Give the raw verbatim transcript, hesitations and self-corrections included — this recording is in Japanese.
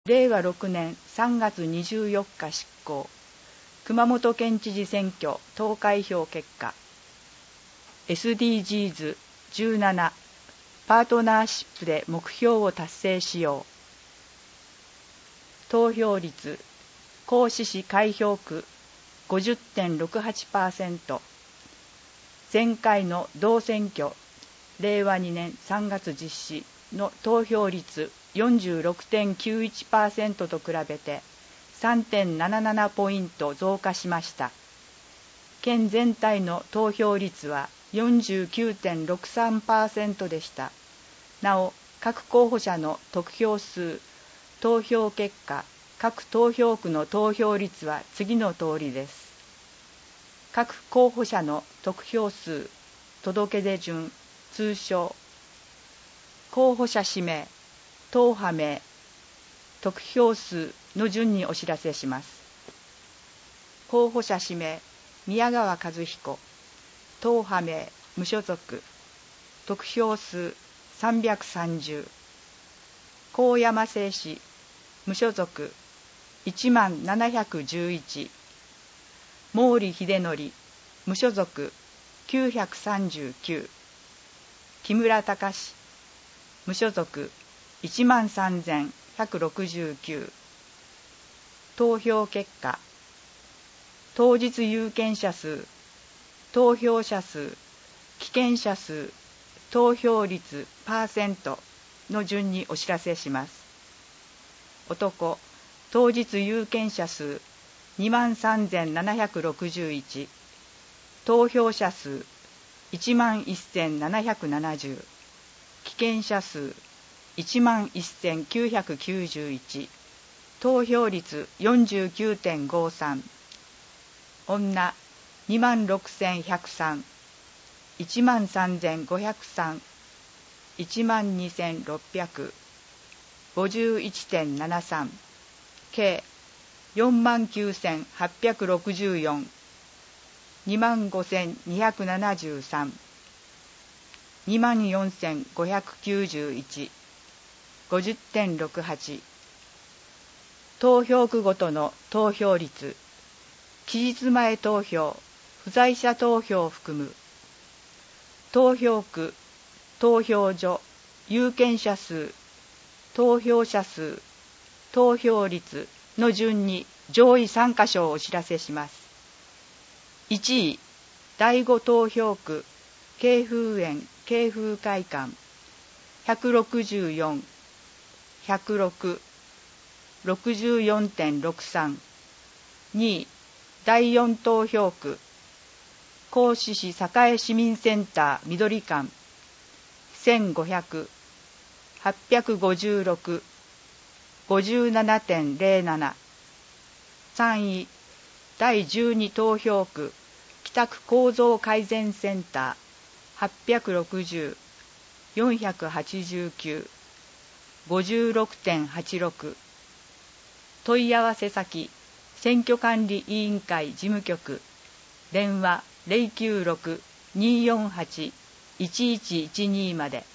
れいわろくねんさんがつにじゅうよっか執行。熊本県知事選挙投開票結果。 エスディージーズじゅうなな パートナーシップで目標を達成しよう。投票率合志市開票区 ごじゅってんろくはちパーセント。 前回の同選挙れいわにねんさんがつ実施の投票率 よんじゅうろくてんきゅういちパーセント と比べて さんてんなななな ポイント増加しました。県全体の投票率は よんじゅうきゅうてんろくさんパーセント でした。なお、各候補者の得票数、投票結果、各投票区の投票率は次の通りです。各候補者の得票数、届出順、通称、候補者氏名、党派名、得票数の順にお知らせします。候補者氏名、宮川和彦。党派名、無所属。得票数、さんびゃくさんじゅう。高山製紙、無所属、いちまんななひゃくじゅういち。毛利秀則、無所属、きゅうひゃくさんじゅうきゅう。木村隆、無所属、いちまんさんぜんひゃくろくじゅうきゅう。投票結果、当日有権者数、投票者数、棄権者数、投票率パーセントの順にお知らせします。男、当日有権者数にまんさんぜんななひゃくろくじゅういち。投票者数いちまんせんななひゃくななじゅう。棄権者数いちまんせんきゅうひゃくきゅうじゅういち。投票率 よんじゅうきゅうてんごさん。女にまんろくせんひゃくさん。いちまんさんぜんごひゃくさん。いちまんにせんろっぴゃく。ごじゅういちてんななさん。計よんまんきゅうせんはっぴゃくろくじゅうよん。にまんごせんにひゃくななじゅうさん。にまんよんせんごひゃくきゅうじゅういち。ごじゅってんろくはち。投票区ごとの投票率。期日前投票、不在者投票を含む。投票区、投票所、有権者数、投票者数、投票率の順に上位さんかしょをお知らせします。いちい、だいご投票区、京風園京風会館、ひゃくろくじゅうよん、ひゃくろく、ろくじゅうよんてんろくさん。にい、だいよん投票区、合志市栄市民センター緑館、せんごひゃく、はっぴゃくごじゅうろく、ごじゅうななてんぜろなな。さんい、だいじゅうに投票区、北区構造改善センター、はっぴゃくろくじゅう、よんひゃくはちじゅうきゅう、ごじゅうろくてんはちろく。問い合わせ先、選挙管理委員会事務局、電話 ゼロきゅうろく にーよんはち いちいちいちに まで。